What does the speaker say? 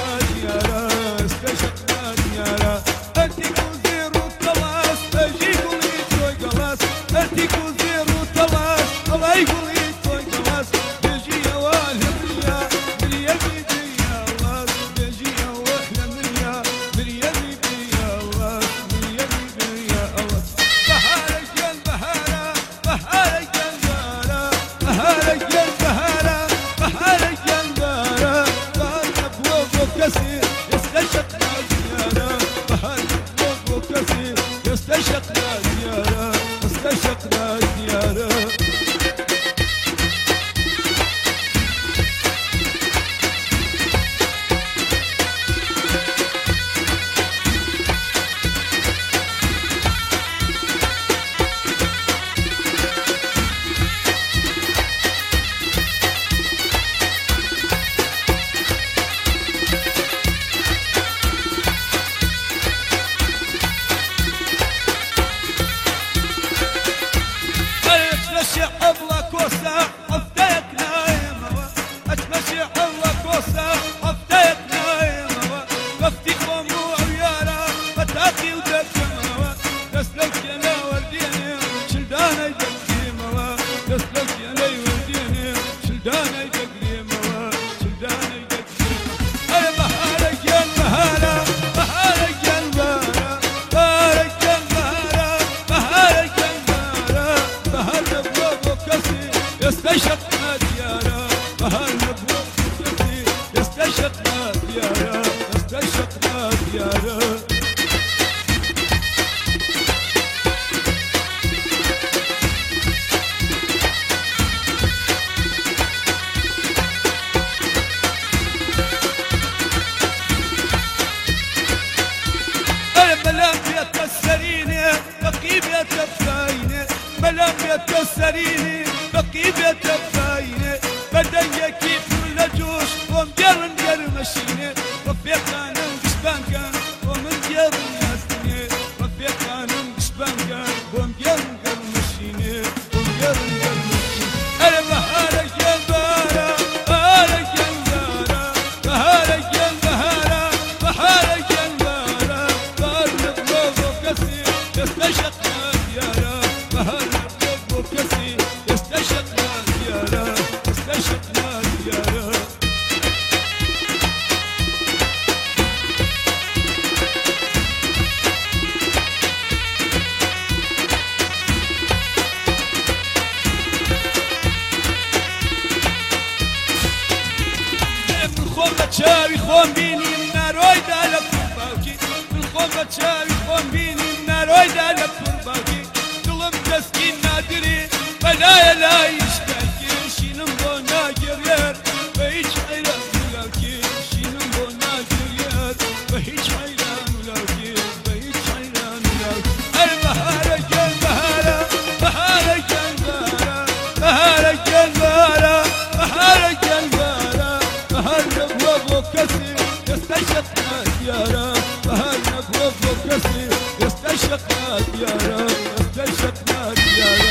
ديارة استشقنا ديارة أنتي كوزير وطلاس أجي قولي توي قلاس أنتي كوزير وطلاس الله يقولي توي قلاس بيجي يا واهل مريا مريا بيجي يا الله بيجي يا واهل مريا مريا بيجي يا الله مريا بيجي يا الله بهارك يا البهارة بهارك يا البهارة بهارك يا البهارة بهارك يا البهارة بهارك بوق كثير يستشقنا ديارة بهارك بوق كثير يستشقنا ديارة استشقنا ديارة أتمشي حبلة كوسة أفتيك نايمة أتمشي حبلة كوسة أفتيك نايمة وقتي قومو عيارة فتاقي ودكمة تسلك يا لي ورديني شلداني دكيمة تسلك يا لي ورديني شلداني دكيمة شلداني دكيمة أي بهارك يا البهارة بهارك يا البهارة بهارك يا البهارة بهارك يا البهارة بهارك بوق كثير يستشقنا ديارة بهارك بوق كثير يستشقنا ديارة يستشقنا ديارة ملام يتكسريني بقي بيتبايني ملام يتكسريني بقي بيتبايني بدن كيف كل جوش ومجرن مشيني رفيق انا وقشبان كان ومن جرن ياسني رفيق انا وقشبان كان ومجرن مشيني ومجرن مشيني انا بهارك يا البهارة بهارك يا البهارة بهارك يا البهارة بهارك يا البهارة بهارك بوق كثير يستشقنا ديارة بهارك بوق كثير يستشقنا ديارة يستشقنا ديارة شاوي خون بيني ناروي دالك قرباكي بالخوم شاوي خون بيني ناروي دالك قرباكي ظلم تسكين نادري بلايا لا يشتاكي شينم بونا جرير بهيج حيران ولاكي شينم بونا جرير بهيج حيران ولاكي بهيج حيران ولاكي البهارك يا البهارة بهارك يا البهارة بهارك يا البهارة بهارك يا البهارة بهارك بوق كثير يستشقنا ديارة بهارك بوق كثير يستشقنا ديارة يستشقنا ديارة